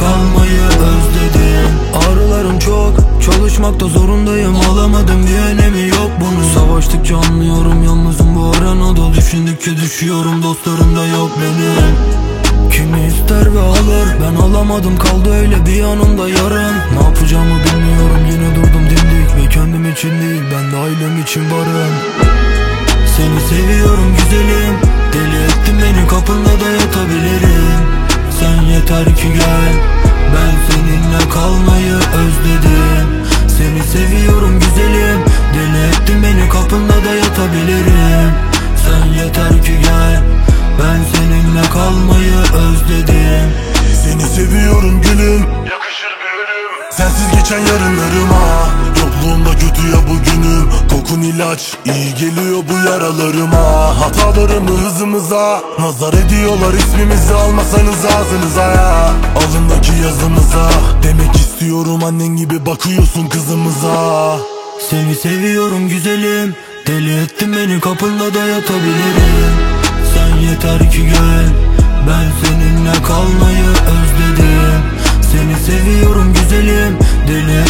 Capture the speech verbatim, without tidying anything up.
kalmayı özledim. Ağrılarım çok, çalışmakta zorundayım. Alamadım bir önemi yok bunun. Savaştıkça anlıyorum yalnızım bu arenada. Düşündükçe düşüyorum, dostlarım da yok benim. Kimi ister ve alır, ben alamadım, kaldı öyle bir yanımda yarın. Ne yapacağımı bilmiyorum, yine durdum dimdik. Ve kendim için değil, ben de ailem için varım. Seni seviyorum güzelim, deli ettin beni, kapında da yatabilirim. Sen yeter ki gel, ben seninle kalmayı özledim. Seni seviyorum güzelim, deli ettin beni, kapında da yatabilirim. Sen yeter ki gel, ben seninle kalmayı özledim. Seni seviyorum gülüm, yakışır bir ölüm. Sensiz geçen yarınlarıma, yokluğumda kötü ya bugünüm. Kokun ilaç, iyi geliyor bu yaralarıma. Hatalarımı hızımıza nazar ediyorlar, ismimizi almasanız ağzınıza ya. Alındaki yazımıza demek istiyorum, annen gibi bakıyorsun kızımıza. Seni seviyorum güzelim, deli ettin beni, kapında da yatabilirim. Sen yeter ki gel, ben seninle kalmayı özledim. Seni seviyorum güzelim, deli